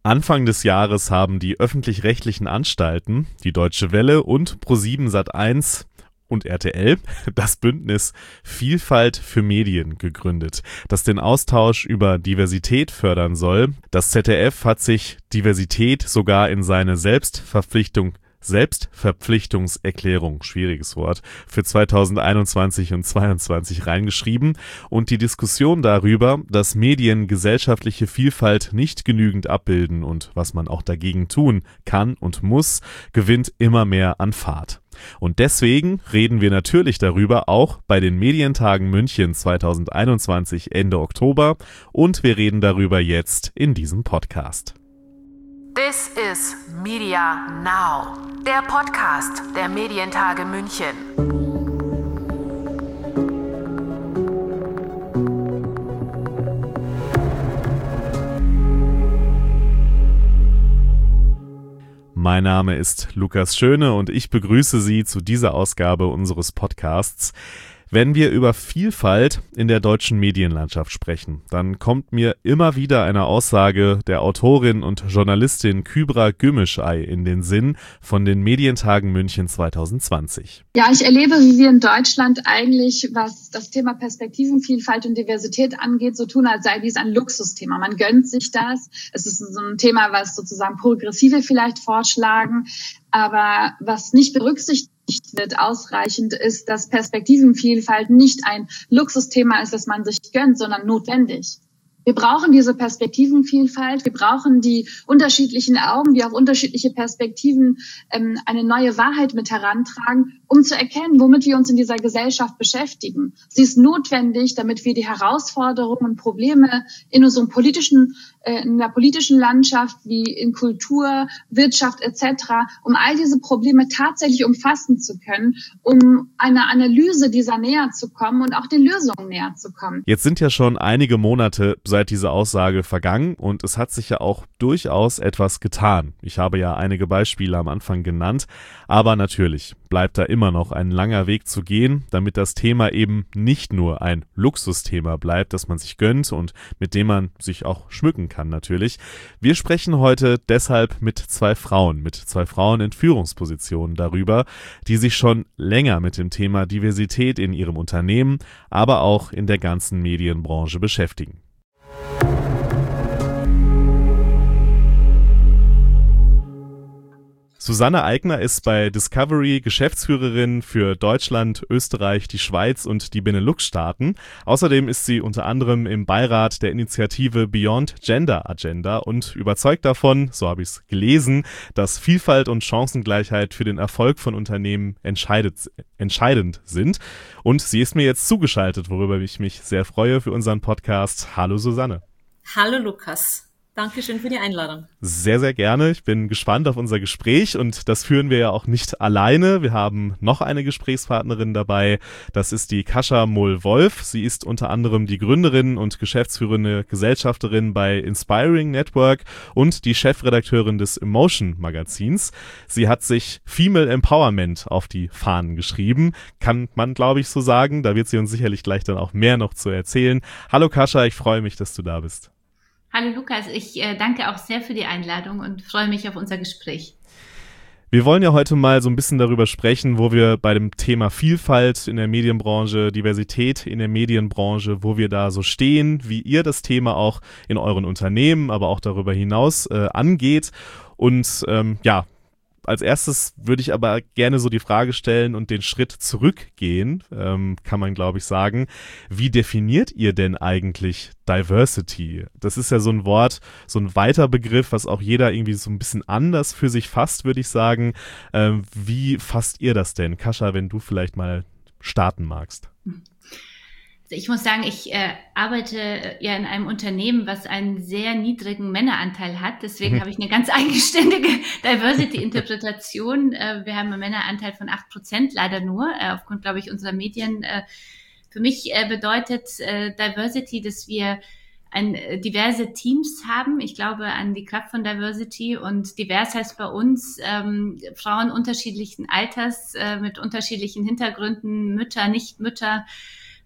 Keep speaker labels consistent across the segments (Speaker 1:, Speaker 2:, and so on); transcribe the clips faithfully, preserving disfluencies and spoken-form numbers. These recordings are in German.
Speaker 1: Anfang des Jahres haben die öffentlich-rechtlichen Anstalten, die Deutsche Welle und ProSieben Sat eins und R T L, das Bündnis Vielfalt für Medien gegründet, das den Austausch über Diversität fördern soll. Das Z D F hat sich Diversität sogar in seine Selbstverpflichtung Selbstverpflichtungserklärung, schwieriges Wort, für zweitausendeinundzwanzig und zweiundzwanzig reingeschrieben und die Diskussion darüber, dass Medien gesellschaftliche Vielfalt nicht genügend abbilden und was man auch dagegen tun kann und muss, gewinnt immer mehr an Fahrt. Und deswegen reden wir natürlich darüber auch bei den Medientagen München zweitausendeinundzwanzig Ende Oktober und wir reden darüber jetzt in diesem Podcast.
Speaker 2: This is Media Now, der Podcast der Medientage München.
Speaker 1: Mein Name ist Lukas Schöne und ich begrüße Sie zu dieser Ausgabe unseres Podcasts. Wenn wir über Vielfalt in der deutschen Medienlandschaft sprechen, dann kommt mir immer wieder eine Aussage der Autorin und Journalistin Kübra Gümüşay in den Sinn von den Medientagen München zweitausendzwanzig.
Speaker 3: Ja, ich erlebe, wie wir in Deutschland eigentlich, was das Thema Perspektivenvielfalt und Diversität angeht, so tun, als sei dies ein Luxusthema. Man gönnt sich das. Es ist so ein Thema, was sozusagen Progressive vielleicht vorschlagen, aber was nicht berücksichtigt wird ausreichend, ist, dass Perspektivenvielfalt nicht ein Luxusthema ist, das man sich gönnt, sondern notwendig. Wir brauchen diese Perspektivenvielfalt, wir brauchen die unterschiedlichen Augen, die auf unterschiedliche Perspektiven ähm, eine neue Wahrheit mit herantragen, um zu erkennen, womit wir uns in dieser Gesellschaft beschäftigen. Sie ist notwendig, damit wir die Herausforderungen und Probleme in unserem politischen, äh, in der politischen Landschaft wie in Kultur, Wirtschaft et cetera, um all diese Probleme tatsächlich umfassen zu können, um einer Analyse dieser näher zu kommen und auch den Lösungen näher zu kommen.
Speaker 1: Jetzt sind ja schon einige Monate seit diese Aussage vergangen und es hat sich ja auch durchaus etwas getan. Ich habe ja einige Beispiele am Anfang genannt, aber natürlich bleibt da immer noch ein langer Weg zu gehen, damit das Thema eben nicht nur ein Luxusthema bleibt, das man sich gönnt und mit dem man sich auch schmücken kann natürlich. Wir sprechen heute deshalb mit zwei Frauen, mit zwei Frauen in Führungspositionen darüber, die sich schon länger mit dem Thema Diversität in ihrem Unternehmen, aber auch in der ganzen Medienbranche beschäftigen. Susanne Aigner ist bei Discovery Geschäftsführerin für Deutschland, Österreich, die Schweiz und die Benelux-Staaten. Außerdem ist sie unter anderem im Beirat der Initiative Beyond Gender Agenda und überzeugt davon, so habe ich es gelesen, dass Vielfalt und Chancengleichheit für den Erfolg von Unternehmen entscheidet, entscheidend sind. Und sie ist mir jetzt zugeschaltet, worüber ich mich sehr freue für unseren Podcast. Hallo Susanne.
Speaker 4: Hallo Lukas. Dankeschön für die Einladung.
Speaker 1: Sehr, sehr gerne. Ich bin gespannt auf unser Gespräch und das führen wir ja auch nicht alleine. Wir haben noch eine Gesprächspartnerin dabei. Das ist die Kasia Mohl-Wolf. Sie ist unter anderem die Gründerin und geschäftsführende Gesellschafterin bei Inspiring Network und die Chefredakteurin des Emotion Magazins. Sie hat sich Female Empowerment auf die Fahnen geschrieben. Kann man, glaube ich, so sagen. Da wird sie uns sicherlich gleich dann auch mehr noch zu erzählen. Hallo Kasia, ich freue mich, dass du da bist.
Speaker 5: Hallo Lukas, ich äh, danke auch sehr für die Einladung und freue mich auf unser Gespräch.
Speaker 1: Wir wollen ja heute mal so ein bisschen darüber sprechen, wo wir bei dem Thema Vielfalt in der Medienbranche, Diversität in der Medienbranche, wo wir da so stehen, wie ihr das Thema auch in euren Unternehmen, aber auch darüber hinaus äh, angeht. Und ähm, ja, als erstes würde ich aber gerne so die Frage stellen und den Schritt zurückgehen, ähm, kann man glaube ich sagen. Wie definiert ihr denn eigentlich Diversity? Das ist ja so ein Wort, so ein weiter Begriff, was auch jeder irgendwie so ein bisschen anders für sich fasst, würde ich sagen. Ähm, wie fasst ihr das denn? Kasia, wenn du vielleicht mal starten magst.
Speaker 5: Ich muss sagen, ich äh, arbeite äh, ja in einem Unternehmen, was einen sehr niedrigen Männeranteil hat. Deswegen mhm. habe ich eine ganz eigenständige Diversity-Interpretation. Äh, wir haben einen Männeranteil von acht Prozent, leider nur, äh, aufgrund, glaube ich, unserer Medien. Äh, für mich äh, bedeutet äh, Diversity, dass wir ein, äh, diverse Teams haben. Ich glaube an die Kraft von Diversity und divers heißt bei uns ähm, Frauen unterschiedlichen Alters, äh, mit unterschiedlichen Hintergründen, Mütter, Nichtmütter,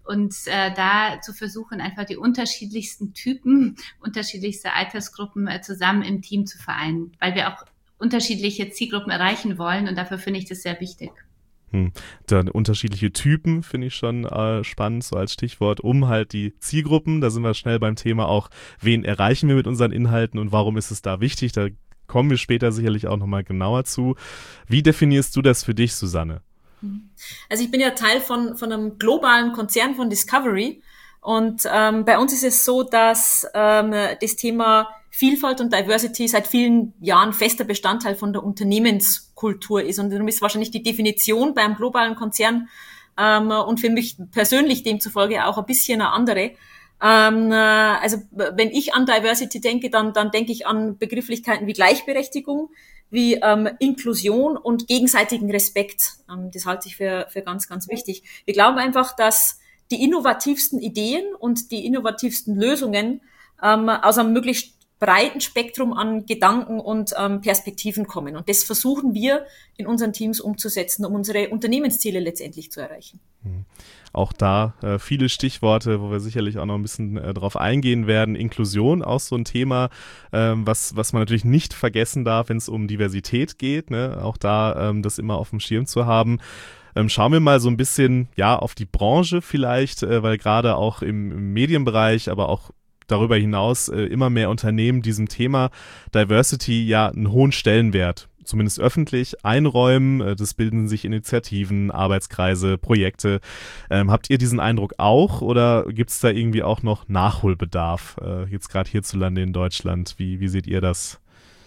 Speaker 5: Und äh, da zu versuchen, einfach die unterschiedlichsten Typen, unterschiedlichste Altersgruppen äh, zusammen im Team zu vereinen, weil wir auch unterschiedliche Zielgruppen erreichen wollen und dafür finde ich das sehr wichtig.
Speaker 1: Hm. Dann unterschiedliche Typen finde ich schon äh, spannend, so als Stichwort, um halt die Zielgruppen, da sind wir schnell beim Thema auch, wen erreichen wir mit unseren Inhalten und warum ist es da wichtig, da kommen wir später sicherlich auch nochmal genauer zu. Wie definierst du das für dich, Susanne?
Speaker 4: Also ich bin ja Teil von, von einem globalen Konzern von Discovery und ähm, bei uns ist es so, dass ähm, das Thema Vielfalt und Diversity seit vielen Jahren fester Bestandteil von der Unternehmenskultur ist und darum ist wahrscheinlich die Definition beim globalen Konzern ähm, und für mich persönlich demzufolge auch ein bisschen eine andere. Ähm, äh, also wenn ich an Diversity denke, dann, dann denke ich an Begrifflichkeiten wie Gleichberechtigung, wie ähm, Inklusion und gegenseitigen Respekt. Ähm, das halte ich für, für ganz, ganz wichtig. Wir glauben einfach, dass die innovativsten Ideen und die innovativsten Lösungen ähm, aus einem möglichst breiten Spektrum an Gedanken und ähm, Perspektiven kommen. Und das versuchen wir in unseren Teams umzusetzen, um unsere Unternehmensziele letztendlich zu erreichen.
Speaker 1: Mhm. Auch da äh, viele Stichworte, wo wir sicherlich auch noch ein bisschen äh, drauf eingehen werden. Inklusion, auch so ein Thema, ähm, was, was man natürlich nicht vergessen darf, wenn es um Diversität geht, ne? Auch da ähm, das immer auf dem Schirm zu haben. Ähm, schauen wir mal so ein bisschen ja auf die Branche vielleicht, äh, weil gerade auch im, im Medienbereich, aber auch darüber hinaus äh, immer mehr Unternehmen diesem Thema Diversity ja einen hohen Stellenwert, zumindest öffentlich, einräumen. Äh, das bilden sich Initiativen, Arbeitskreise, Projekte. Ähm, habt ihr diesen Eindruck auch oder gibt es da irgendwie auch noch Nachholbedarf, äh, jetzt gerade hierzulande in Deutschland? Wie, wie seht ihr das?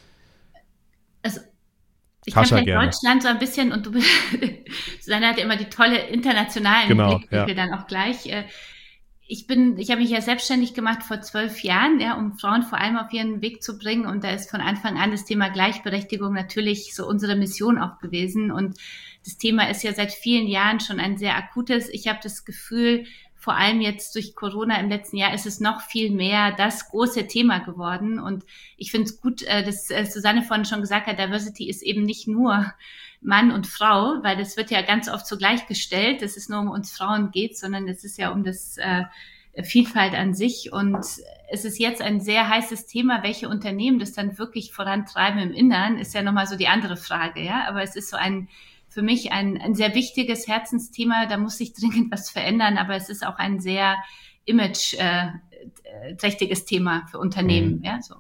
Speaker 5: Also ich
Speaker 1: Kascha,
Speaker 5: kann vielleicht
Speaker 1: gerne.
Speaker 5: Deutschland so ein bisschen und du Susanne hat ja immer die tolle internationalen
Speaker 1: Genau,
Speaker 5: Blickwinkel
Speaker 1: ja.
Speaker 5: dann auch gleich. Äh, Ich bin, ich habe mich ja selbstständig gemacht vor zwölf Jahren, ja, um Frauen vor allem auf ihren Weg zu bringen. Und da ist von Anfang an das Thema Gleichberechtigung natürlich so unsere Mission auch gewesen. Und das Thema ist ja seit vielen Jahren schon ein sehr akutes. Ich habe das Gefühl, vor allem jetzt durch Corona im letzten Jahr ist es noch viel mehr das große Thema geworden. Und ich finde es gut, dass Susanne vorhin schon gesagt hat, Diversity ist eben nicht nur Mann und Frau, weil das wird ja ganz oft so gleichgestellt, dass es nur um uns Frauen geht, sondern es ist ja um das äh, Vielfalt an sich. Und es ist jetzt ein sehr heißes Thema, welche Unternehmen das dann wirklich vorantreiben im Innern, ist ja nochmal so die andere Frage, ja. Aber es ist so ein, für mich ein, ein sehr wichtiges Herzensthema, da muss sich dringend was verändern, aber es ist auch ein sehr image-trächtiges äh, Thema für Unternehmen, mhm. ja, so.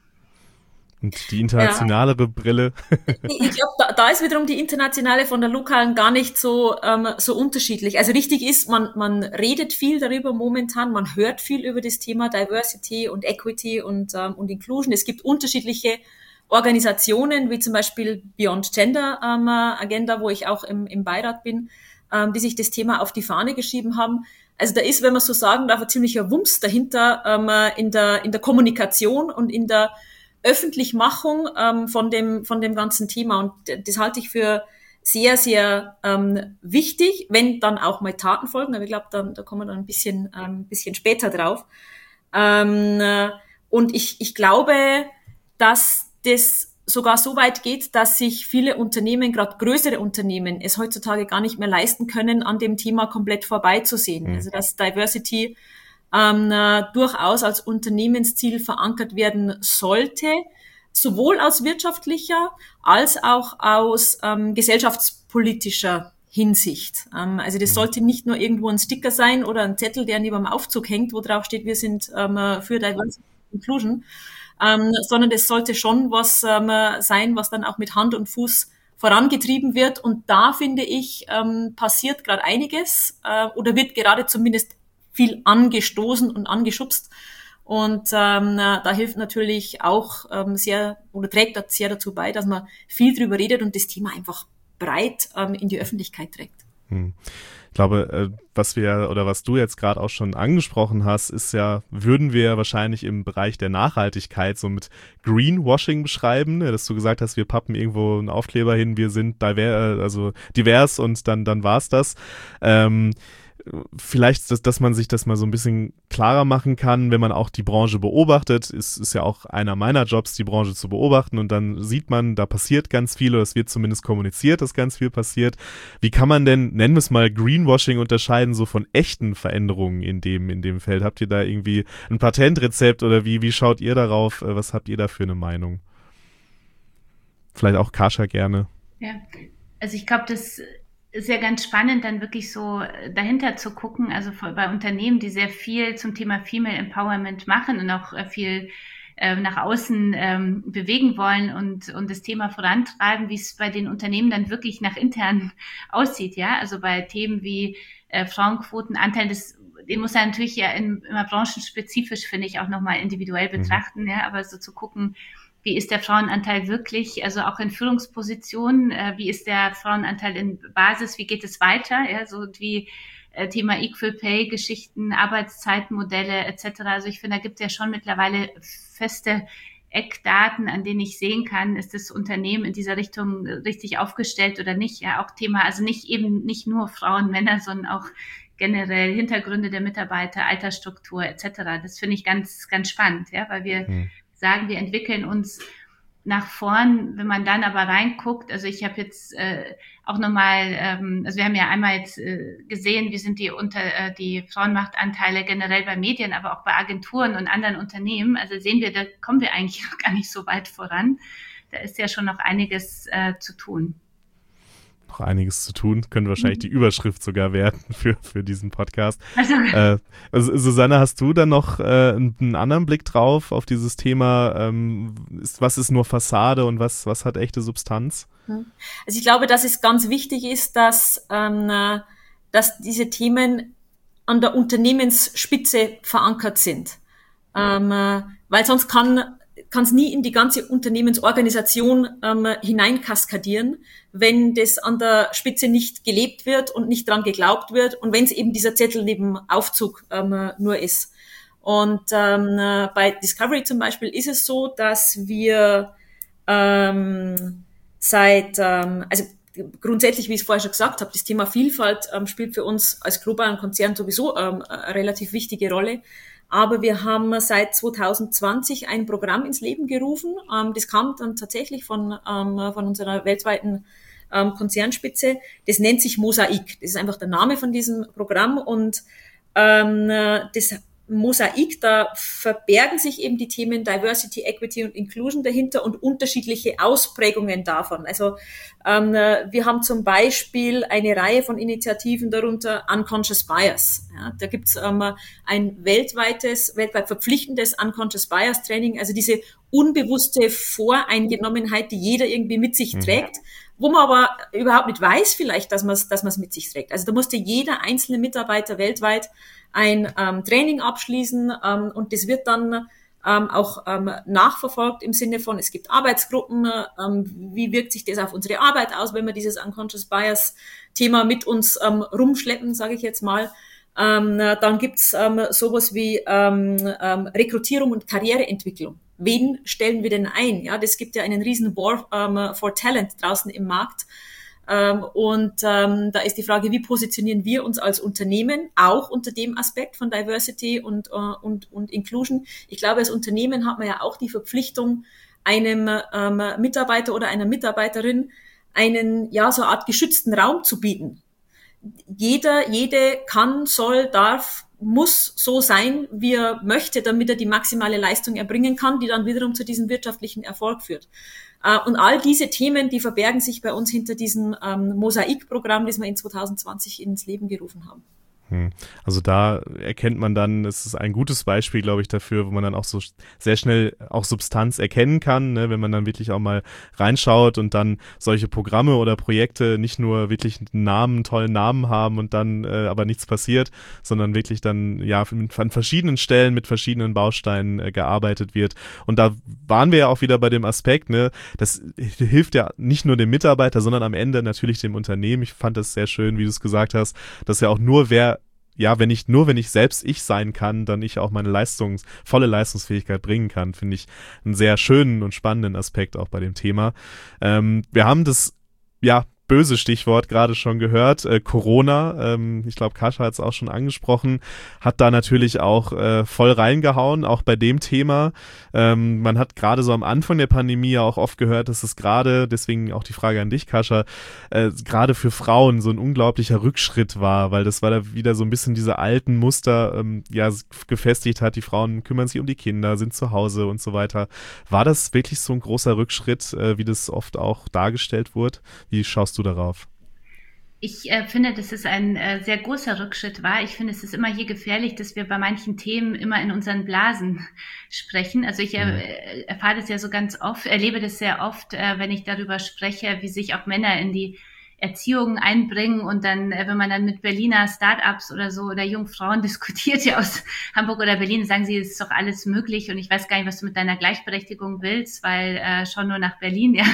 Speaker 1: Und die internationalere ja. Brille.
Speaker 4: Ich glaube, da, da ist wiederum die internationale von der lokalen gar nicht so ähm, so unterschiedlich. Also richtig ist, man man redet viel darüber momentan, man hört viel über das Thema Diversity und Equity und ähm, und Inclusion. Es gibt unterschiedliche Organisationen, wie zum Beispiel Beyond Gender ähm, Agenda, wo ich auch im, im Beirat bin, ähm, die sich das Thema auf die Fahne geschrieben haben. Also da ist, wenn man so sagen darf, ein ziemlicher Wumms dahinter ähm, in der in der Kommunikation und in der Öffentlichmachung ähm, von dem von dem ganzen Thema und das halte ich für sehr, sehr ähm, wichtig, wenn dann auch mal Taten folgen, aber ich glaube, da, da kommen wir dann ein bisschen ähm, bisschen später drauf. Ähm, äh, und ich ich glaube, dass das sogar so weit geht, dass sich viele Unternehmen, gerade größere Unternehmen, es heutzutage gar nicht mehr leisten können, an dem Thema komplett vorbeizusehen. Mhm. Also dass Diversity Ähm, äh, durchaus als Unternehmensziel verankert werden sollte, sowohl aus wirtschaftlicher als auch aus ähm, gesellschaftspolitischer Hinsicht. Ähm, also das sollte nicht nur irgendwo ein Sticker sein oder ein Zettel, der neben dem Aufzug hängt, wo drauf steht, wir sind ähm, für Diversity and Inclusion, ähm, sondern das sollte schon was ähm, sein, was dann auch mit Hand und Fuß vorangetrieben wird. Und da, finde ich, ähm, passiert gerade einiges äh, oder wird gerade zumindest viel angestoßen und angeschubst und ähm, da hilft natürlich auch ähm, sehr oder trägt das sehr dazu bei, dass man viel drüber redet und das Thema einfach breit ähm, in die Öffentlichkeit trägt.
Speaker 1: Hm. Ich glaube, äh, was wir oder was du jetzt gerade auch schon angesprochen hast, ist ja, würden wir wahrscheinlich im Bereich der Nachhaltigkeit so mit Greenwashing beschreiben, ne? Dass du gesagt hast, wir pappen irgendwo einen Aufkleber hin, wir sind diver- also divers und dann dann war's das. Ähm, vielleicht, dass, dass man sich das mal so ein bisschen klarer machen kann, wenn man auch die Branche beobachtet. Ist, ist ja auch einer meiner Jobs, die Branche zu beobachten, und dann sieht man, da passiert ganz viel, oder es wird zumindest kommuniziert, dass ganz viel passiert. Wie kann man denn, nennen wir es mal, Greenwashing unterscheiden, so von echten Veränderungen in dem, in dem Feld? Habt ihr da irgendwie ein Patentrezept oder wie, wie schaut ihr darauf? Was habt ihr da für eine Meinung? Vielleicht auch Kasia gerne.
Speaker 5: Ja, also ich glaube, das ist ja ganz spannend, dann wirklich so dahinter zu gucken, also bei Unternehmen, die sehr viel zum Thema Female Empowerment machen und auch viel äh, nach außen ähm, bewegen wollen und, und das Thema vorantreiben, wie es bei den Unternehmen dann wirklich nach intern aussieht, ja, also bei Themen wie äh, Frauenquotenanteil, das, den muss er natürlich ja in, immer branchenspezifisch, finde ich, auch nochmal individuell betrachten, mhm. ja, aber so zu gucken, wie ist der Frauenanteil wirklich, also auch in Führungspositionen, äh, wie ist der Frauenanteil in Basis, wie geht es weiter, ja, so wie äh, Thema Equal Pay, Geschichten, Arbeitszeitmodelle et cetera. Also ich finde, da gibt es ja schon mittlerweile feste Eckdaten, an denen ich sehen kann, ist das Unternehmen in dieser Richtung richtig aufgestellt oder nicht, ja, auch Thema, also nicht eben nicht nur Frauen, Männer, sondern auch generell Hintergründe der Mitarbeiter, Altersstruktur et cetera. Das finde ich ganz, ganz spannend, ja, weil wir hm. sagen, wir entwickeln uns nach vorn, wenn man dann aber reinguckt, also ich habe jetzt äh, auch nochmal, ähm, also wir haben ja einmal jetzt äh, gesehen, wie sind die unter äh, die Frauenmachtanteile generell bei Medien, aber auch bei Agenturen und anderen Unternehmen, also sehen wir, da kommen wir eigentlich noch gar nicht so weit voran, da ist ja schon noch einiges äh, zu tun.
Speaker 1: Noch einiges zu tun, könnte wahrscheinlich die Überschrift sogar werden für, für diesen Podcast. Also, äh, also Susanne, hast du da noch äh, einen, einen anderen Blick drauf auf dieses Thema, ähm, ist, was ist nur Fassade und was, was hat echte Substanz?
Speaker 4: Also ich glaube, dass es ganz wichtig ist, dass, ähm, dass diese Themen an der Unternehmensspitze verankert sind, ähm, weil sonst kann kann es nie in die ganze Unternehmensorganisation ähm, hineinkaskadieren, wenn das an der Spitze nicht gelebt wird und nicht dran geglaubt wird und wenn es eben dieser Zettel neben Aufzug ähm, nur ist. Und ähm, bei Discovery zum Beispiel ist es so, dass wir ähm, seit, ähm, also grundsätzlich, wie ich es vorher schon gesagt habe, das Thema Vielfalt ähm, spielt für uns als globalen Konzern sowieso ähm, eine relativ wichtige Rolle. Aber wir haben seit zwanzig zwanzig ein Programm ins Leben gerufen. Ähm, das kam dann tatsächlich von, ähm, von unserer weltweiten ähm, Konzernspitze. Das nennt sich Mosaik. Das ist einfach der Name von diesem Programm. Und ähm, das Mosaik, da verbergen sich eben die Themen Diversity, Equity und Inclusion dahinter und unterschiedliche Ausprägungen davon. Also ähm, wir haben zum Beispiel eine Reihe von Initiativen, darunter Unconscious Bias. Ja, da gibt's ähm, ein weltweites, weltweit verpflichtendes Unconscious Bias Training, also diese unbewusste Voreingenommenheit, die jeder irgendwie mit sich mhm. trägt, wo man aber überhaupt nicht weiß vielleicht, dass man es dass man es mit sich trägt. Also da musste jeder einzelne Mitarbeiter weltweit ein ähm, Training abschließen ähm, und das wird dann ähm, auch ähm, nachverfolgt im Sinne von, es gibt Arbeitsgruppen, ähm, wie wirkt sich das auf unsere Arbeit aus, wenn wir dieses Unconscious Bias Thema mit uns ähm, rumschleppen, sage ich jetzt mal. Ähm, dann gibt's ähm, sowas wie ähm, ähm, Rekrutierung und Karriereentwicklung. Wen stellen wir denn ein? Ja, das gibt ja einen riesen War ähm, for Talent draußen im Markt. Ähm, und ähm, da ist die Frage, wie positionieren wir uns als Unternehmen, auch unter dem Aspekt von Diversity und, äh, und, und Inclusion. Ich glaube, als Unternehmen hat man ja auch die Verpflichtung, einem ähm, Mitarbeiter oder einer Mitarbeiterin einen, ja, so eine Art geschützten Raum zu bieten. Jeder, jede kann, soll, darf, muss so sein, wie er möchte, damit er die maximale Leistung erbringen kann, die dann wiederum zu diesem wirtschaftlichen Erfolg führt. Und all diese Themen, die verbergen sich bei uns hinter diesem ähm, Mosaik-Programm, das wir in zwanzig zwanzig ins Leben gerufen haben.
Speaker 1: Also da erkennt man dann, es ist ein gutes Beispiel, glaube ich, dafür, wo man dann auch so sehr schnell auch Substanz erkennen kann, ne, wenn man dann wirklich auch mal reinschaut und dann solche Programme oder Projekte nicht nur wirklich einen Namen, einen tollen Namen haben und dann äh, aber nichts passiert, sondern wirklich dann ja an verschiedenen Stellen mit verschiedenen Bausteinen äh, gearbeitet wird. Und da waren wir ja auch wieder bei dem Aspekt, ne, das hilft ja nicht nur dem Mitarbeiter, sondern am Ende natürlich dem Unternehmen. Ich fand das sehr schön, wie du es gesagt hast, dass ja auch nur wer ja, wenn ich, nur wenn ich selbst ich sein kann, dann ich auch meine Leistungs-, volle Leistungsfähigkeit bringen kann, finde ich einen sehr schönen und spannenden Aspekt auch bei dem Thema. Ähm, wir haben das, ja, böse Stichwort gerade schon gehört, äh, Corona, ähm, ich glaube, Kasia hat es auch schon angesprochen, hat da natürlich auch äh, voll reingehauen, auch bei dem Thema. Ähm, man hat gerade so am Anfang der Pandemie ja auch oft gehört, dass es gerade, deswegen auch die Frage an dich, Kasia, äh, gerade für Frauen so ein unglaublicher Rückschritt war, weil das war da wieder so ein bisschen diese alten Muster ähm, ja gefestigt hat, die Frauen kümmern sich um die Kinder, sind zu Hause und so weiter. War das wirklich so ein großer Rückschritt, äh, wie das oft auch dargestellt wurde? Wie schaust du darauf?
Speaker 5: Ich äh, finde, dass es ein äh, sehr großer Rückschritt war. Ich finde, es ist immer hier gefährlich, dass wir bei manchen Themen immer in unseren Blasen sprechen. Also ich äh, erfahre das ja so ganz oft, erlebe das sehr oft, äh, wenn ich darüber spreche, wie sich auch Männer in die Erziehung einbringen und dann, äh, wenn man dann mit Berliner Start-ups oder so oder Jungfrauen diskutiert, ja aus Hamburg oder Berlin, sagen sie, es ist doch alles möglich und ich weiß gar nicht, was du mit deiner Gleichberechtigung willst, weil äh, schon nur nach Berlin, ja,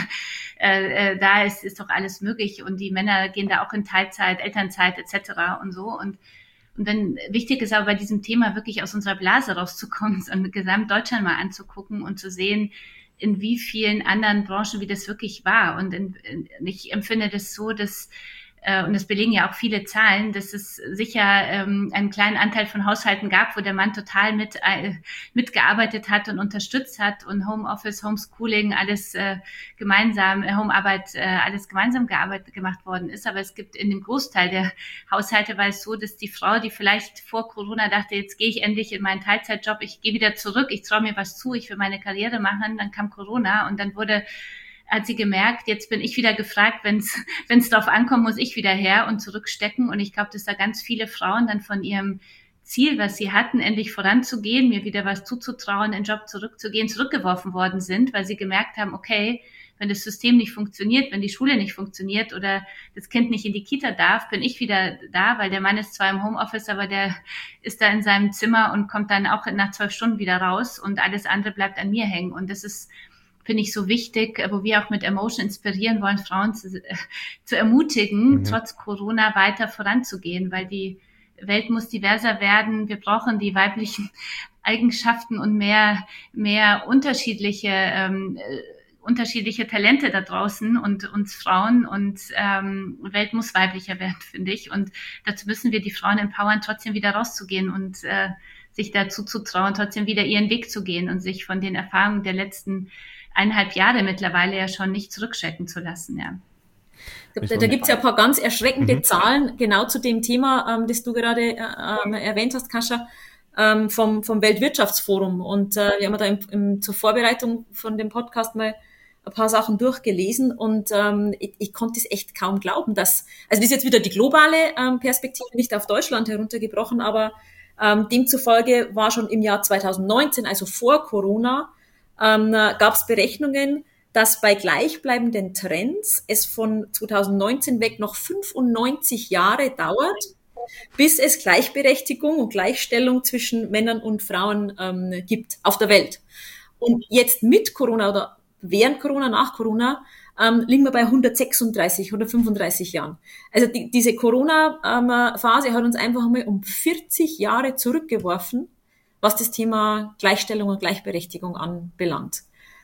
Speaker 5: äh, äh, da ist, ist doch alles möglich und die Männer gehen da auch in Teilzeit, Elternzeit et cetera und so und und dann wichtig ist aber bei diesem Thema wirklich aus unserer Blase rauszukommen und gesamt Deutschland mal anzugucken und zu sehen, in wie vielen anderen Branchen, wie das wirklich war. Und in, in, ich empfinde das so, dass, äh, und das belegen ja auch viele Zahlen, dass es sicher ähm, einen kleinen Anteil von Haushalten gab, wo der Mann total mit äh, mitgearbeitet hat und unterstützt hat und Homeoffice, Homeschooling, alles äh, gemeinsam, äh, Homearbeit, äh, alles gemeinsam gearbeitet gemacht worden ist. Aber es gibt in dem Großteil der Haushalte war es so, dass die Frau, die vielleicht vor Corona dachte, jetzt gehe ich endlich in meinen Teilzeitjob, ich gehe wieder zurück, ich traue mir was zu, ich will meine Karriere machen, dann kam Corona und dann wurde hat sie gemerkt, jetzt bin ich wieder gefragt, wenn es wenn es drauf ankommt, muss ich wieder her und zurückstecken. Und ich glaube, dass da ganz viele Frauen dann von ihrem Ziel, was sie hatten, endlich voranzugehen, mir wieder was zuzutrauen, in den Job zurückzugehen, zurückgeworfen worden sind, weil sie gemerkt haben, okay, wenn das System nicht funktioniert, wenn die Schule nicht funktioniert oder das Kind nicht in die Kita darf, bin ich wieder da, weil der Mann ist zwar im Homeoffice, aber der ist da in seinem Zimmer und kommt dann auch nach zwölf Stunden wieder raus und alles andere bleibt an mir hängen. Und das ist, finde ich, so wichtig, wo wir auch mit Emotion inspirieren wollen, Frauen zu, zu ermutigen, mhm. trotz Corona weiter voranzugehen, weil die Welt muss diverser werden. Wir brauchen die weiblichen Eigenschaften und mehr, mehr unterschiedliche, ähm, unterschiedliche Talente da draußen und uns Frauen und ähm, Welt muss weiblicher werden, finde ich. Und dazu müssen wir die Frauen empowern, trotzdem wieder rauszugehen und äh, sich dazu zu trauen, trotzdem wieder ihren Weg zu gehen und sich von den Erfahrungen der letzten eineinhalb Jahre mittlerweile ja schon nicht zurückschrecken zu lassen, ja.
Speaker 4: Da, da gibt es ja ein paar ganz erschreckende mhm. Zahlen, genau zu dem Thema, ähm, das du gerade äh, erwähnt hast, Kasia, ähm, vom, vom Weltwirtschaftsforum. Und äh, wir haben da im, im, zur Vorbereitung von dem Podcast mal ein paar Sachen durchgelesen und ähm, ich, ich konnte es echt kaum glauben, dass, also das ist jetzt wieder die globale ähm, Perspektive, nicht auf Deutschland heruntergebrochen, aber ähm, demzufolge war schon im Jahr zweitausendneunzehn, also vor Corona, ähm, gab es Berechnungen, dass bei gleichbleibenden Trends es von zweitausendneunzehn weg noch fünfundneunzig Jahre dauert, bis es Gleichberechtigung und Gleichstellung zwischen Männern und Frauen ähm, gibt auf der Welt. Und jetzt mit Corona oder während Corona, nach Corona, ähm, liegen wir bei hundertsechsunddreißig, hundertfünfunddreißig Jahren. Also die, diese Corona-Phase ähm, hat uns einfach mal um vierzig Jahre zurückgeworfen, was das Thema Gleichstellung und Gleichberechtigung anbelangt.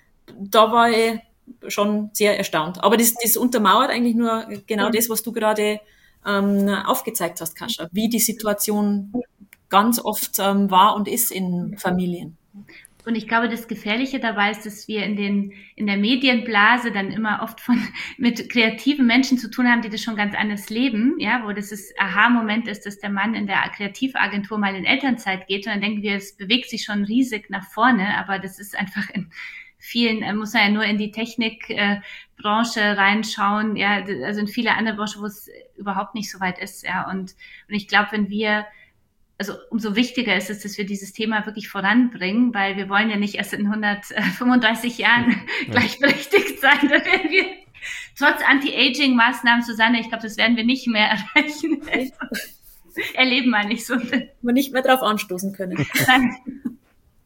Speaker 4: Da war ich schon sehr erstaunt. Aber das, das untermauert eigentlich nur genau das, was du gerade ähm, aufgezeigt hast, Kasia, wie die Situation ganz oft ähm, war und ist in Familien.
Speaker 5: Und ich glaube, das Gefährliche dabei ist, dass wir in den, in der Medienblase dann immer oft von, mit kreativen Menschen zu tun haben, die das schon ganz anders leben, ja, wo das das Aha-Moment ist, dass der Mann in der Kreativagentur mal in Elternzeit geht und dann denken wir, es bewegt sich schon riesig nach vorne, aber das ist einfach in vielen, äh, muss man ja nur in die Technikbranche äh, reinschauen, ja, also in viele andere Branchen, wo es überhaupt nicht so weit ist, ja, und, und ich glaube, wenn wir Also umso wichtiger ist es, dass wir dieses Thema wirklich voranbringen, weil wir wollen ja nicht erst in hundertfünfunddreißig Jahren ja. gleichberechtigt sein. Da werden wir trotz Anti-Aging-Maßnahmen, Susanne, ich glaube, das werden wir nicht mehr erreichen. Erleben wir nicht so.
Speaker 4: Wir nicht mehr drauf anstoßen können.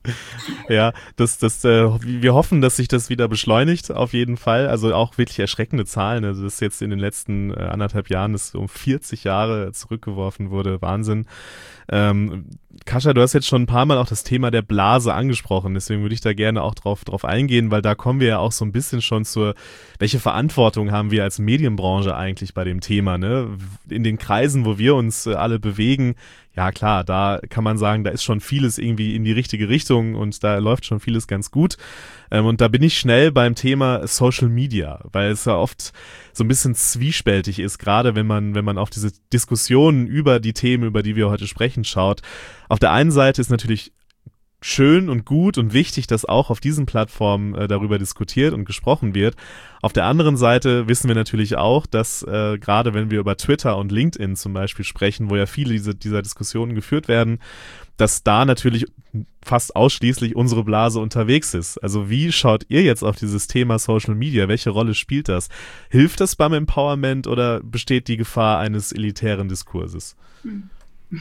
Speaker 1: Ja, das, das, äh, wir hoffen, dass sich das wieder beschleunigt, auf jeden Fall. Also auch wirklich erschreckende Zahlen. Also das jetzt in den letzten äh, anderthalb Jahren ist um vierzig Jahre zurückgeworfen wurde. Wahnsinn. Ähm, Kasia, du hast jetzt schon ein paar Mal auch das Thema der Blase angesprochen. Deswegen würde ich da gerne auch drauf, drauf eingehen, weil da kommen wir ja auch so ein bisschen schon zur, welche Verantwortung haben wir als Medienbranche eigentlich bei dem Thema, ne? In den Kreisen, wo wir uns äh, alle bewegen, ja klar, da kann man sagen, da ist schon vieles irgendwie in die richtige Richtung und da läuft schon vieles ganz gut. Ähm, und da bin ich schnell beim Thema Social Media, weil es ja oft so ein bisschen zwiespältig ist, gerade wenn man, wenn man auf diese Diskussionen über die Themen, über die wir heute sprechen, schaut. Auf der einen Seite ist natürlich schön und gut und wichtig, dass auch auf diesen Plattformen äh, darüber diskutiert und gesprochen wird. Auf der anderen Seite wissen wir natürlich auch, dass äh, gerade wenn wir über Twitter und LinkedIn zum Beispiel sprechen, wo ja viele diese, dieser Diskussionen geführt werden, dass da natürlich fast ausschließlich unsere Blase unterwegs ist. Also wie schaut ihr jetzt auf dieses Thema Social Media? Welche Rolle spielt das? Hilft das beim Empowerment oder besteht die Gefahr eines elitären Diskurses? Hm.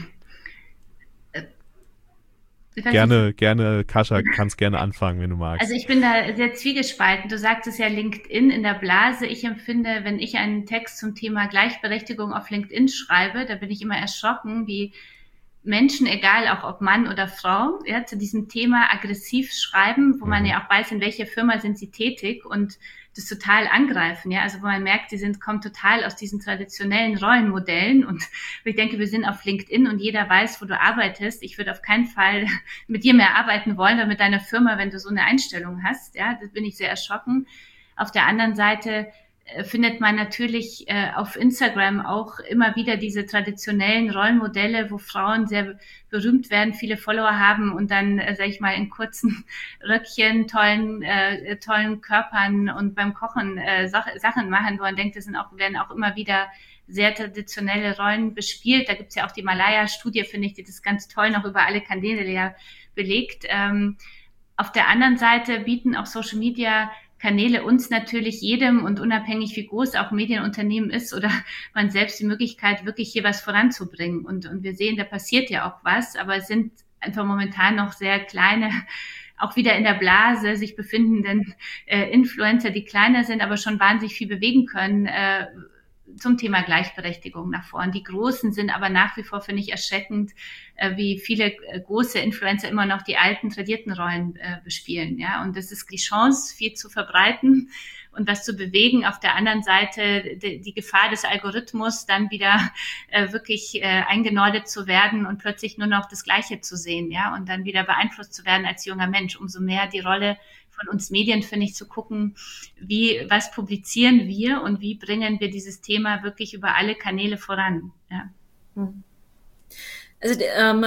Speaker 1: Gerne, gerne, Kasia, kannst gerne anfangen, wenn du magst.
Speaker 5: Also ich bin da sehr zwiegespalten. Du sagtest ja LinkedIn in der Blase. Ich empfinde, wenn ich einen Text zum Thema Gleichberechtigung auf LinkedIn schreibe, da bin ich immer erschrocken, wie Menschen, egal auch ob Mann oder Frau, ja, zu diesem Thema aggressiv schreiben, wo man ja auch weiß, in welcher Firma sind sie tätig und das total angreifen, ja, also wo man merkt, die sind, kommen total aus diesen traditionellen Rollenmodellen und ich denke, wir sind auf LinkedIn und jeder weiß, wo du arbeitest. Ich würde auf keinen Fall mit dir mehr arbeiten wollen oder mit deiner Firma, wenn du so eine Einstellung hast, ja, das bin ich sehr erschrocken. Auf der anderen Seite äh, findet man natürlich äh, auf Instagram auch immer wieder diese traditionellen Rollenmodelle, wo Frauen sehr berühmt werden, viele Follower haben und dann, äh, sag ich mal, in kurzen Röckchen, tollen, äh, tollen Körpern und beim Kochen äh, Sach- Sachen machen, wo man denkt, das sind auch, werden auch immer wieder sehr traditionelle Rollen bespielt. Da gibt's ja auch die Malaya-Studie, finde ich, die das ganz toll noch über alle Kanäle ja belegt. Ähm, auf der anderen Seite bieten auch Social Media Kanäle uns natürlich jedem und unabhängig wie groß auch Medienunternehmen ist oder man selbst die Möglichkeit, wirklich hier was voranzubringen. Und, und wir sehen, da passiert ja auch was, aber es sind einfach momentan noch sehr kleine, auch wieder in der Blase sich befindenden äh, Influencer, die kleiner sind, aber schon wahnsinnig viel bewegen können, äh, zum Thema Gleichberechtigung nach vorn. Die Großen sind aber nach wie vor, finde ich, erschreckend, äh, wie viele äh, große Influencer immer noch die alten, tradierten Rollen äh, bespielen. Ja, und das ist die Chance, viel zu verbreiten und was zu bewegen. Auf der anderen Seite die, die Gefahr des Algorithmus, dann wieder äh, wirklich äh, eingenordet zu werden und plötzlich nur noch das Gleiche zu sehen, ja, und dann wieder beeinflusst zu werden als junger Mensch. Umso mehr die Rolle von uns Medien, finde ich, zu gucken, wie, was publizieren wir und wie bringen wir dieses Thema wirklich über alle Kanäle voran. Ja.
Speaker 4: Also ähm,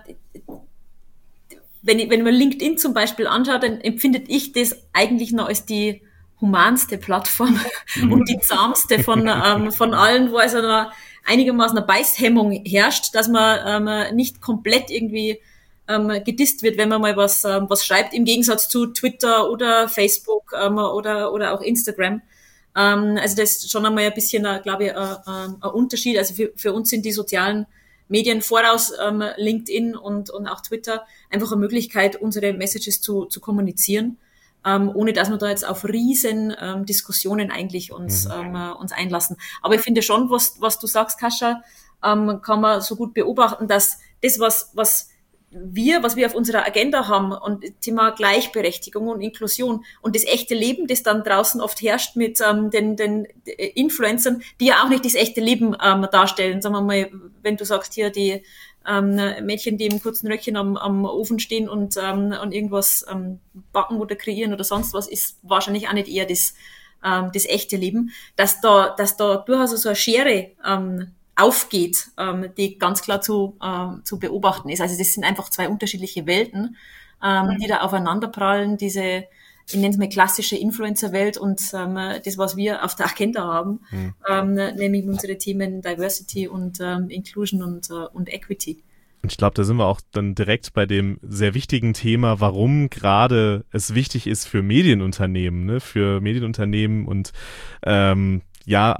Speaker 4: wenn, ich, wenn man LinkedIn zum Beispiel anschaut, dann empfindet ich das eigentlich noch als die humanste Plattform und die zahmste von, ähm, von allen, wo also noch einigermaßen eine Beißhemmung herrscht, dass man ähm, nicht komplett irgendwie ähm, gedisst wird, wenn man mal was ähm, was schreibt, im Gegensatz zu Twitter oder Facebook ähm, oder oder auch Instagram. Ähm, also das ist schon einmal ein bisschen, glaube ich, ein, ein Unterschied. Also für, für uns sind die sozialen Medien voraus ähm, LinkedIn und und auch Twitter einfach eine Möglichkeit, unsere Messages zu zu kommunizieren, ähm, ohne dass wir da jetzt auf riesen ähm, Diskussionen eigentlich uns mhm. ähm, uns einlassen. Aber ich finde schon, was was du sagst, Kasia, ähm, kann man so gut beobachten, dass das, was was wir, was wir auf unserer Agenda haben und Thema Gleichberechtigung und Inklusion und das echte Leben, das dann draußen oft herrscht mit ähm, den, den Influencern, die ja auch nicht das echte Leben ähm, darstellen. Sagen wir mal, wenn du sagst hier die ähm, Mädchen, die im kurzen Röckchen am, am Ofen stehen und, ähm, und irgendwas ähm, backen oder kreieren oder sonst was, ist wahrscheinlich auch nicht eher das, ähm, das echte Leben, dass da, dass da durchaus so eine Schere ähm, aufgeht, ähm, die ganz klar zu, ähm, zu beobachten ist. Also das sind einfach zwei unterschiedliche Welten, ähm, die da aufeinanderprallen, diese, ich nenne es mal klassische Influencer-Welt und ähm, das, was wir auf der Agenda haben, mhm. ähm, nämlich unsere Themen Diversity und ähm, Inclusion und, äh, und Equity.
Speaker 1: Und ich glaube, da sind wir auch dann direkt bei dem sehr wichtigen Thema, warum gerade es wichtig ist für Medienunternehmen, ne, für Medienunternehmen und ähm, ja,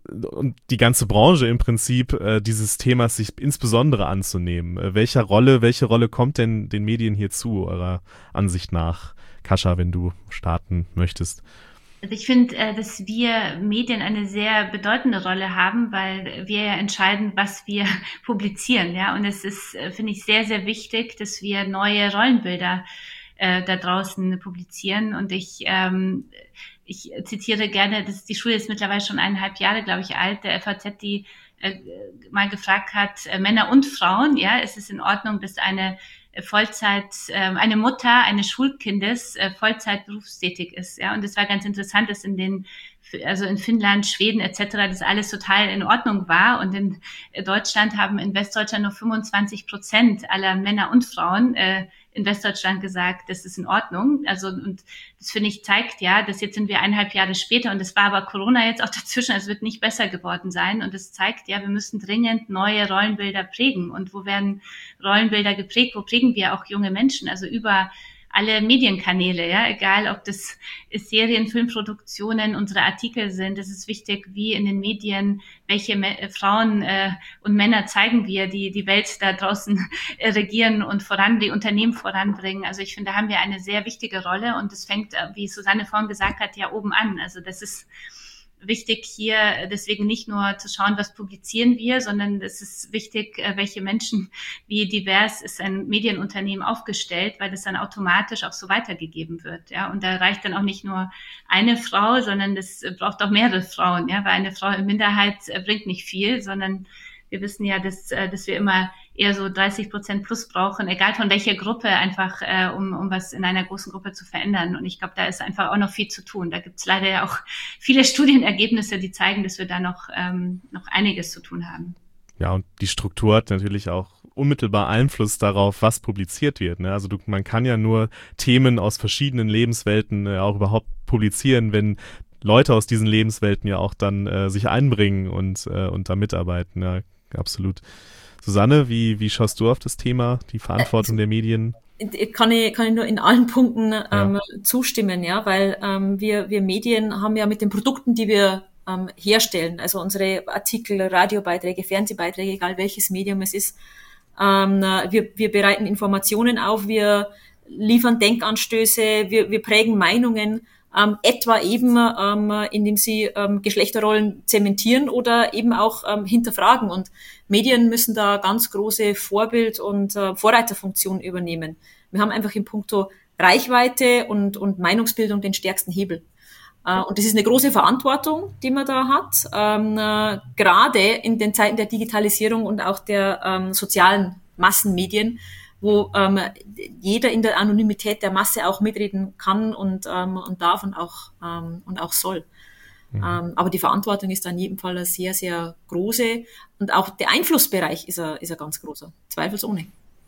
Speaker 1: und die ganze Branche im Prinzip äh, dieses Themas sich insbesondere anzunehmen. Äh, welcher Rolle, welche Rolle kommt denn den Medien hier zu, eurer Ansicht nach? Kascha, wenn du starten möchtest.
Speaker 5: Also ich finde, äh, dass wir Medien eine sehr bedeutende Rolle haben, weil wir ja entscheiden, was wir publizieren, ja. Und es ist, äh, finde ich, sehr, sehr wichtig, dass wir neue Rollenbilder äh, da draußen publizieren. Und ich ähm, Ich zitiere gerne, das ist die Schule ist mittlerweile schon eineinhalb Jahre, glaube ich, alt, der F A Z, die äh, mal gefragt hat, äh, Männer und Frauen, ja, ist es in Ordnung, dass eine Vollzeit, äh, eine Mutter eines Schulkindes äh, Vollzeit berufstätig ist, ja, und es war ganz interessant, dass in den, also in Finnland, Schweden et cetera, das alles total in Ordnung war, und in Deutschland haben in Westdeutschland nur fünfundzwanzig Prozent aller Männer und Frauen äh, in Westdeutschland gesagt, das ist in Ordnung. Also, und das finde ich zeigt ja, dass jetzt sind wir eineinhalb Jahre später, und es war aber Corona jetzt auch dazwischen, es wird nicht besser geworden sein, und es zeigt ja, wir müssen dringend neue Rollenbilder prägen. Und wo werden Rollenbilder geprägt? Wo prägen wir auch junge Menschen? Also über alle Medienkanäle, ja, egal ob das Serien, Filmproduktionen, unsere Artikel sind. Es ist wichtig, wie in den Medien, welche Me- Frauen äh, und Männer zeigen wir, die die Welt da draußen äh, regieren und voran, die Unternehmen voranbringen. Also ich finde, da haben wir eine sehr wichtige Rolle, und das fängt, äh, wie Susanne vorhin gesagt hat, ja oben an. Also das ist wichtig hier, deswegen nicht nur zu schauen, was publizieren wir, sondern es ist wichtig, welche Menschen, wie divers ist ein Medienunternehmen aufgestellt, weil das dann automatisch auch so weitergegeben wird, ja. Und da reicht dann auch nicht nur eine Frau, sondern das braucht auch mehrere Frauen, ja, weil eine Frau in Minderheit bringt nicht viel, sondern wir wissen ja, dass, dass wir immer eher so dreißig Prozent plus brauchen, egal von welcher Gruppe, einfach äh, um, um was in einer großen Gruppe zu verändern. Und ich glaube, da ist einfach auch noch viel zu tun. Da gibt es leider ja auch viele Studienergebnisse, die zeigen, dass wir da noch, ähm, noch einiges zu tun haben.
Speaker 1: Ja, und die Struktur hat natürlich auch unmittelbar Einfluss darauf, was publiziert wird. Ne? Also du, man kann ja nur Themen aus verschiedenen Lebenswelten äh, auch überhaupt publizieren, wenn Leute aus diesen Lebenswelten ja auch dann äh, sich einbringen und, äh, und da mitarbeiten. Ja, absolut. Susanne, wie, wie schaust du auf das Thema, die Verantwortung der Medien?
Speaker 4: Kann ich, kann ich nur in allen Punkten ähm,
Speaker 1: ja.
Speaker 4: zustimmen, ja, weil ähm, wir, wir Medien haben ja mit den Produkten, die wir ähm, herstellen, also unsere Artikel, Radiobeiträge, Fernsehbeiträge, egal welches Medium es ist, ähm, wir, wir bereiten Informationen auf, wir liefern Denkanstöße, wir, wir prägen Meinungen, Ähm, etwa eben, ähm, indem sie ähm, Geschlechterrollen zementieren oder eben auch ähm, hinterfragen. Und Medien müssen da ganz große Vorbild- und äh, Vorreiterfunktion übernehmen. Wir haben einfach in puncto Reichweite und, und Meinungsbildung den stärksten Hebel. Äh, und das ist eine große Verantwortung, die man da hat, ähm, äh, gerade in den Zeiten der Digitalisierung und auch der ähm, sozialen Massenmedien, wo ähm, jeder in der Anonymität der Masse auch mitreden kann und, ähm, und darf und auch, ähm, und auch soll. Mhm. Ähm, aber die Verantwortung ist da in jedem Fall eine sehr, sehr große, und auch der Einflussbereich ist ein, ist ein ganz großer, zweifelsohne.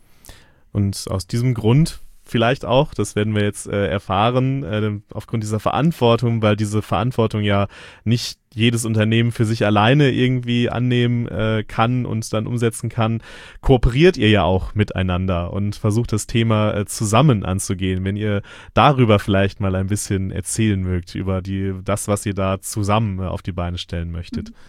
Speaker 1: Und aus diesem Grund vielleicht auch, das werden wir jetzt äh, erfahren, äh, aufgrund dieser Verantwortung, weil diese Verantwortung ja nicht jedes Unternehmen für sich alleine irgendwie annehmen äh, kann und dann umsetzen kann, kooperiert ihr ja auch miteinander und versucht das Thema äh, zusammen anzugehen. Wenn ihr darüber vielleicht mal ein bisschen erzählen mögt, über die das, was ihr da zusammen äh, auf die Beine stellen möchtet. Mhm.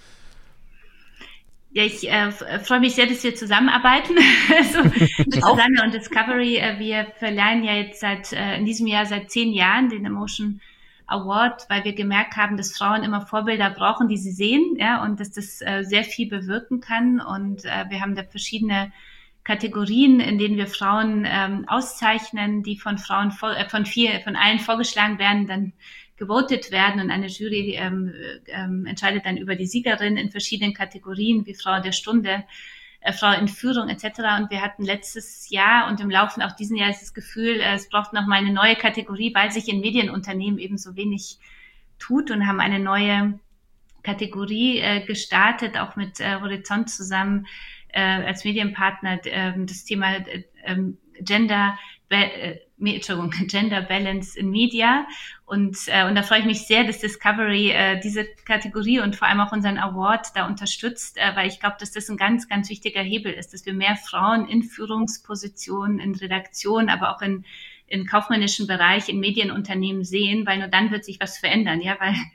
Speaker 5: Ja, ich äh, freue mich sehr, dass wir zusammenarbeiten, also mit Susanne und Discovery. Äh, wir verleihen ja jetzt seit äh, in diesem Jahr seit zehn Jahren den Emotion Award, weil wir gemerkt haben, dass Frauen immer Vorbilder brauchen, die sie sehen, ja, und dass das äh, sehr viel bewirken kann. Und äh, wir haben da verschiedene Kategorien, in denen wir Frauen ähm, auszeichnen, die von Frauen vor, äh, von vier, von allen vorgeschlagen werden, dann gewotet werden, und eine Jury ähm, ähm, entscheidet dann über die Siegerin in verschiedenen Kategorien, wie Frau der Stunde, äh, Frau in Führung et cetera. Und wir hatten letztes Jahr und im Laufe auch diesen Jahres das Gefühl, äh, es braucht noch mal eine neue Kategorie, weil sich in Medienunternehmen eben so wenig tut, und haben eine neue Kategorie äh, gestartet, auch mit äh, Horizont zusammen äh, als Medienpartner, äh, das Thema äh, Gender äh, Entschuldigung, Gender Balance in Media. Und, äh, und da freue ich mich sehr, dass Discovery äh, diese Kategorie und vor allem auch unseren Award da unterstützt, äh, weil ich glaube, dass das ein ganz, ganz wichtiger Hebel ist, dass wir mehr Frauen in Führungspositionen, in Redaktion, aber auch in im kaufmännischen Bereich, in Medienunternehmen sehen, weil nur dann wird sich was verändern, ja, weil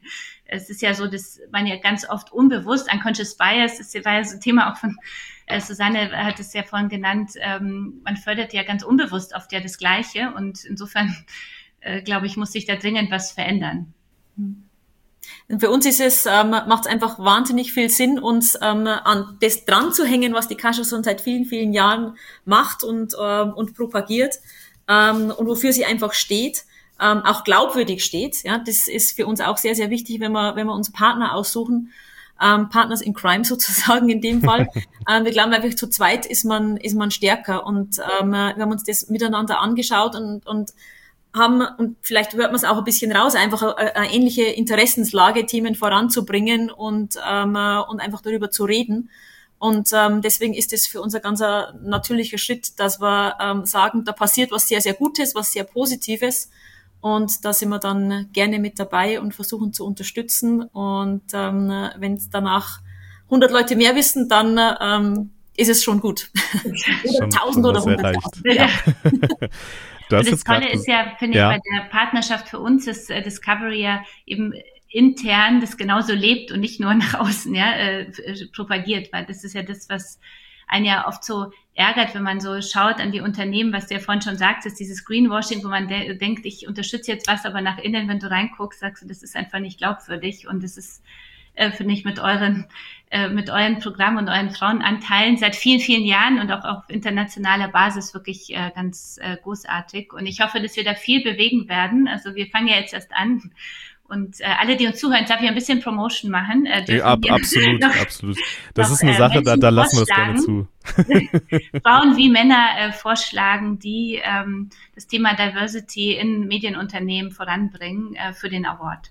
Speaker 5: es ist ja so, dass man ja ganz oft unbewusst, unconscious bias, das war ja so ein Thema auch von äh, Susanne, hat es ja vorhin genannt, ähm, man fördert ja ganz unbewusst oft ja das Gleiche und insofern, äh, glaube ich, muss sich da dringend was verändern.
Speaker 4: Für uns ist es, ähm, macht es einfach wahnsinnig viel Sinn, uns ähm, an das dran zu hängen, was die Kascha schon seit vielen, vielen Jahren macht und, ähm, und propagiert ähm, und wofür sie einfach steht. Ähm, auch glaubwürdig steht. Ja, das ist für uns auch sehr, sehr wichtig, wenn wir, wenn wir uns Partner aussuchen, ähm, Partners in Crime sozusagen in dem Fall. ähm, wir glauben einfach, zu zweit ist man, ist man stärker und ähm, wir haben uns das miteinander angeschaut und, und haben, und vielleicht hört man es auch ein bisschen raus, einfach eine, eine ähnliche Interessenslage, Themen voranzubringen und, ähm, und einfach darüber zu reden. Und ähm, deswegen ist es für uns ein ganz natürlicher Schritt, dass wir ähm, sagen, da passiert was sehr, sehr Gutes, was sehr Positives. Und da sind wir dann gerne mit dabei und versuchen zu unterstützen. Und ähm, wenn es danach hundert Leute mehr wissen, dann ähm, ist es schon gut. Oder tausend oder hunderttausend. Ja.
Speaker 5: Das, das Tolle ist ja, finde ja. ich, bei der Partnerschaft für uns, dass äh, Discovery ja eben intern das genauso lebt und nicht nur nach außen ja äh, propagiert, weil das ist ja das, was einen ja oft so ärgert, wenn man so schaut an die Unternehmen, was du ja vorhin schon sagst, ist dieses Greenwashing, wo man de- denkt, ich unterstütze jetzt was, aber nach innen, wenn du reinguckst, sagst du, das ist einfach nicht glaubwürdig und das ist, äh, finde ich, mit euren äh, mit euren Programmen und euren Frauenanteilen seit vielen, vielen Jahren und auch auf internationaler Basis wirklich äh, ganz äh, großartig und ich hoffe, dass wir da viel bewegen werden, also wir fangen ja jetzt erst an. Und äh, alle, die uns zuhören, darf ich ein bisschen Promotion machen. Äh,
Speaker 1: ja, ab, absolut, noch, absolut. Das noch, ist eine äh, Sache, da, da lassen wir es gerne zu.
Speaker 5: Frauen wie Männer äh, vorschlagen, die ähm, das Thema Diversity in Medienunternehmen voranbringen äh, für den Award.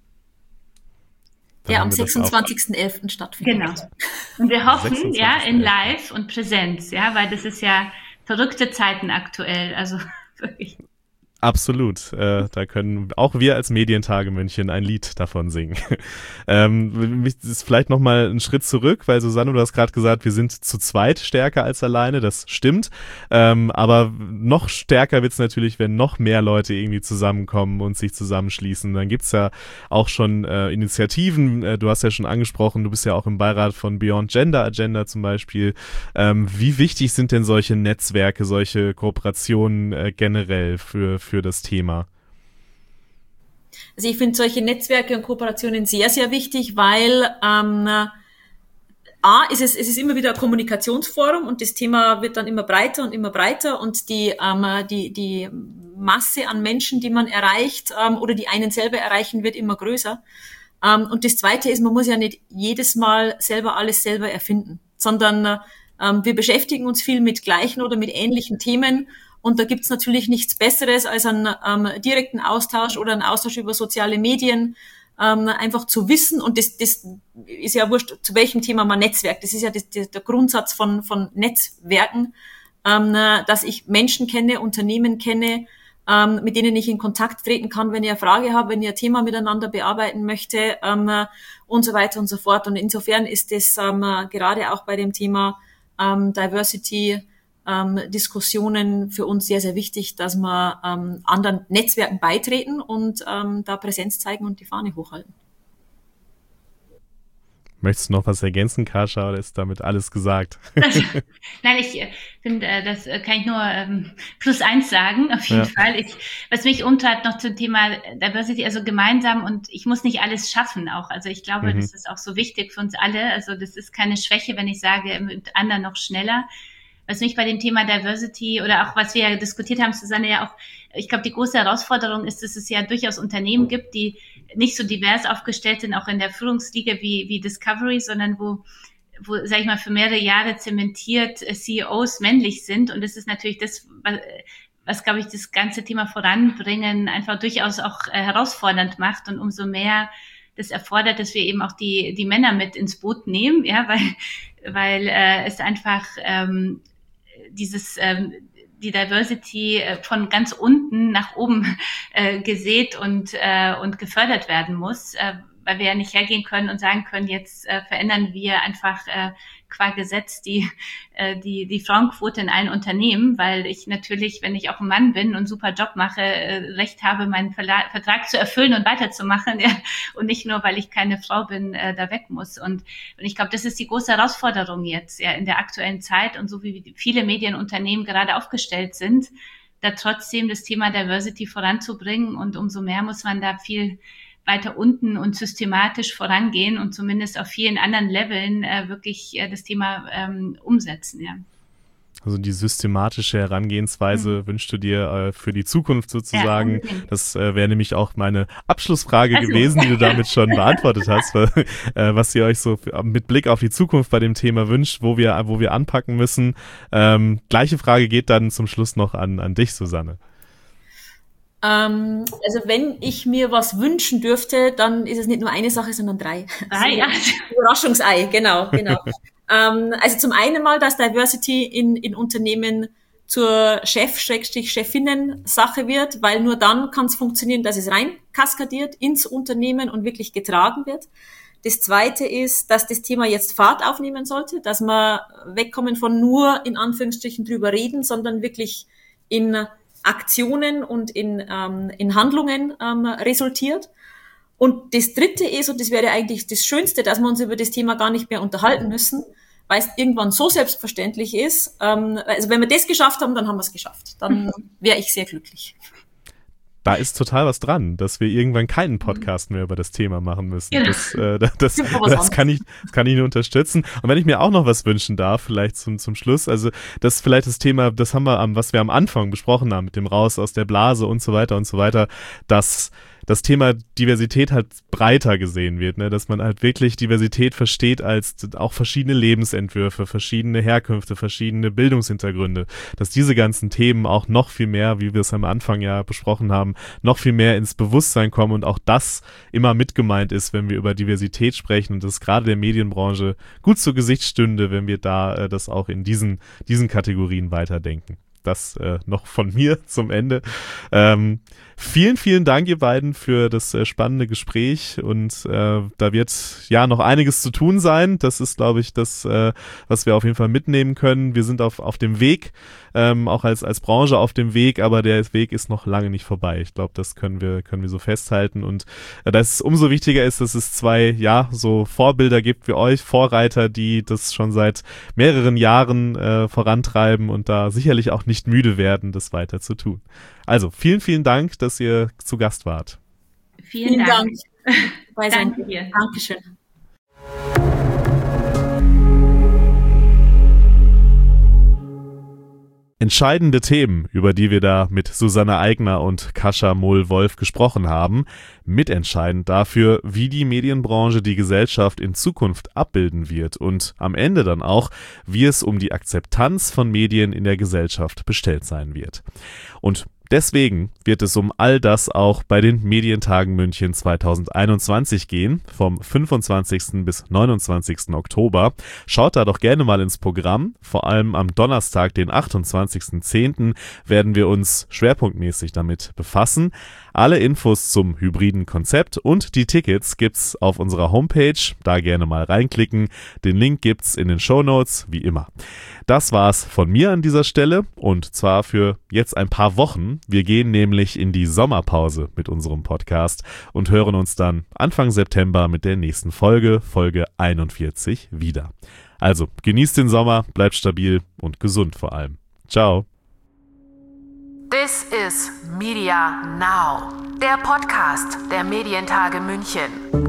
Speaker 4: Der am sechsundzwanzigsten elften stattfindet.
Speaker 5: Genau. Und wir hoffen, ja, in Live und Präsenz, ja, weil das ist ja verrückte Zeiten aktuell, also wirklich.
Speaker 1: Absolut. Äh, da können auch wir als Medientage München ein Lied davon singen. ähm, das ist vielleicht nochmal ein Schritt zurück, weil Susanne, du hast gerade gesagt, wir sind zu zweit stärker als alleine. Das stimmt. Ähm, aber noch stärker wird's natürlich, wenn noch mehr Leute irgendwie zusammenkommen und sich zusammenschließen. Dann gibt's ja auch schon äh, Initiativen. Äh, du hast ja schon angesprochen, du bist ja auch im Beirat von Beyond Gender Agenda zum Beispiel. Ähm, wie wichtig sind denn solche Netzwerke, solche Kooperationen äh, generell für, für für das Thema?
Speaker 4: Also ich finde solche Netzwerke und Kooperationen sehr, sehr wichtig, weil ähm, A, ist es, es ist immer wieder ein Kommunikationsforum und das Thema wird dann immer breiter und immer breiter und die, ähm, die, die Masse an Menschen, die man erreicht ähm, oder die einen selber erreichen, wird immer größer. Ähm, und das Zweite ist, man muss ja nicht jedes Mal selber alles selber erfinden, sondern ähm, wir beschäftigen uns viel mit gleichen oder mit ähnlichen Themen. Und da gibt's natürlich nichts Besseres als einen ähm, direkten Austausch oder einen Austausch über soziale Medien, ähm, einfach zu wissen. Und das, das ist ja wurscht, zu welchem Thema man netzwerkt. Das ist ja das, das, der Grundsatz von, von Netzwerken, ähm, dass ich Menschen kenne, Unternehmen kenne, ähm, mit denen ich in Kontakt treten kann, wenn ich eine Frage habe, wenn ich ein Thema miteinander bearbeiten möchte ähm, und so weiter und so fort. Und insofern ist das ähm, gerade auch bei dem Thema ähm, Diversity Ähm, Diskussionen für uns sehr, sehr wichtig, dass wir ähm, anderen Netzwerken beitreten und ähm, da Präsenz zeigen und die Fahne hochhalten.
Speaker 1: Möchtest du noch was ergänzen, Kascha, oder ist damit alles gesagt?
Speaker 5: Das, nein, ich äh, finde, äh, das äh, kann ich nur ähm, plus eins sagen, auf jeden ja. Fall. Ich, was mich umtreibt noch zum Thema Diversity, also gemeinsam und ich muss nicht alles schaffen auch. Also ich glaube, mhm. das ist auch so wichtig für uns alle. Also das ist keine Schwäche, wenn ich sage, mit anderen noch schneller. Was mich bei dem Thema Diversity oder auch was wir ja diskutiert haben, Susanne, ja auch, ich glaube, die große Herausforderung ist, dass es ja durchaus Unternehmen gibt, die nicht so divers aufgestellt sind, auch in der Führungsliga wie, wie Discovery, sondern wo, wo, sag ich mal, für mehrere Jahre zementiert C E Os männlich sind. Und das ist natürlich das, was, was glaube ich, das ganze Thema voranbringen einfach durchaus auch äh, herausfordernd macht und umso mehr das erfordert, dass wir eben auch die, die Männer mit ins Boot nehmen, ja, weil, weil äh, es einfach ähm, dieses ähm, die Diversity äh, von ganz unten nach oben äh, gesät und äh, und gefördert werden muss, äh, weil wir ja nicht hergehen können und sagen können, jetzt äh, verändern wir einfach äh, qua Gesetz die, äh, die, die Frauenquote in allen Unternehmen, weil ich natürlich, wenn ich auch ein Mann bin und einen super Job mache, äh, Recht habe, meinen Verla- Vertrag zu erfüllen und weiterzumachen, ja, und nicht nur, weil ich keine Frau bin, äh, da weg muss. Und, und ich glaube, das ist die große Herausforderung jetzt, ja, in der aktuellen Zeit und so wie viele Medienunternehmen gerade aufgestellt sind, da trotzdem das Thema Diversity voranzubringen, und umso mehr muss man da viel weiter unten und systematisch vorangehen und zumindest auf vielen anderen Leveln äh, wirklich äh, das Thema ähm, umsetzen, ja.
Speaker 1: Also die systematische Herangehensweise mhm. wünschst du dir äh, für die Zukunft sozusagen. Ja, das äh, wäre nämlich auch meine Abschlussfrage also. gewesen, die du damit schon beantwortet hast, weil, äh, was ihr euch so mit Blick auf die Zukunft bei dem Thema wünscht, wo wir, wo wir anpacken müssen. Ähm, gleiche Frage geht dann zum Schluss noch an, an dich, Susanne.
Speaker 4: Ähm, also wenn ich mir was wünschen dürfte, dann ist es nicht nur eine Sache, sondern drei.
Speaker 5: Ah, ja.
Speaker 4: Überraschungsei, genau, genau. ähm, also zum einen mal, dass Diversity in, in Unternehmen zur Chef-Chefinnen-Sache wird, weil nur dann kann es funktionieren, dass es rein kaskadiert ins Unternehmen und wirklich getragen wird. Das zweite ist, dass das Thema jetzt Fahrt aufnehmen sollte, dass wir wegkommen von nur in Anführungsstrichen drüber reden, sondern wirklich in Aktionen und in, ähm, in Handlungen ähm, resultiert. Und das Dritte ist, und das wäre eigentlich das Schönste, dass wir uns über das Thema gar nicht mehr unterhalten müssen, weil es irgendwann so selbstverständlich ist. Ähm, also wenn wir das geschafft haben, dann haben wir es geschafft. Dann wäre ich sehr glücklich.
Speaker 1: Da ist total was dran, dass wir irgendwann keinen Podcast mehr über das Thema machen müssen. Ja. Das, äh, das, das, das, kann ich, das kann ich nur unterstützen. Und wenn ich mir auch noch was wünschen darf, vielleicht zum, zum Schluss, also das ist vielleicht das Thema, das haben wir am, was wir am Anfang besprochen haben, mit dem Raus aus der Blase und so weiter und so weiter, dass das Thema Diversität halt breiter gesehen wird, ne? Dass man halt wirklich Diversität versteht als auch verschiedene Lebensentwürfe, verschiedene Herkünfte, verschiedene Bildungshintergründe, dass diese ganzen Themen auch noch viel mehr, wie wir es am Anfang ja besprochen haben, noch viel mehr ins Bewusstsein kommen und auch das immer mit gemeint ist, wenn wir über Diversität sprechen, und das gerade der Medienbranche gut zu Gesicht stünde, wenn wir da äh, das auch in diesen, diesen Kategorien weiterdenken. Das äh, noch von mir zum Ende. Ähm, vielen, vielen Dank, ihr beiden, für das äh, spannende Gespräch, und äh, da wird ja noch einiges zu tun sein. Das ist, glaube ich, das, äh, was wir auf jeden Fall mitnehmen können. Wir sind auf, auf dem Weg, ähm, auch als, als Branche auf dem Weg, aber der Weg ist noch lange nicht vorbei. Ich glaube, das können wir, können wir so festhalten, und äh, dass es umso wichtiger ist, dass es zwei, ja, so Vorbilder gibt wie euch, Vorreiter, die das schon seit mehreren Jahren äh, vorantreiben und da sicherlich auch nicht nicht müde werden, das weiter zu tun. Also, vielen, vielen Dank, dass ihr zu Gast wart.
Speaker 5: Vielen, vielen Dank.
Speaker 4: Dank. Danke dir. Dankeschön.
Speaker 1: Entscheidende Themen, über die wir da mit Susanne Aigner und Kasia Mohl-Wolf gesprochen haben. Mitentscheidend dafür, wie die Medienbranche die Gesellschaft in Zukunft abbilden wird und am Ende dann auch, wie es um die Akzeptanz von Medien in der Gesellschaft bestellt sein wird. Und deswegen wird es um all das auch bei den Medientagen München zwanzig einundzwanzig gehen, vom fünfundzwanzigsten bis neunundzwanzigsten Oktober. Schaut da doch gerne mal ins Programm. Vor allem am Donnerstag, den achtundzwanzigsten zehnten werden wir uns schwerpunktmäßig damit befassen. Alle Infos zum hybriden Konzept und die Tickets gibt's auf unserer Homepage. Da gerne mal reinklicken. Den Link gibt's in den Shownotes, wie immer. Das war's von mir an dieser Stelle, und zwar für jetzt ein paar Wochen. Wir gehen nämlich in die Sommerpause mit unserem Podcast und hören uns dann Anfang September mit der nächsten Folge, Folge einundvierzig, wieder. Also genießt den Sommer, bleibt stabil und gesund vor allem. Ciao.
Speaker 2: This is Media Now, der Podcast der Medientage München.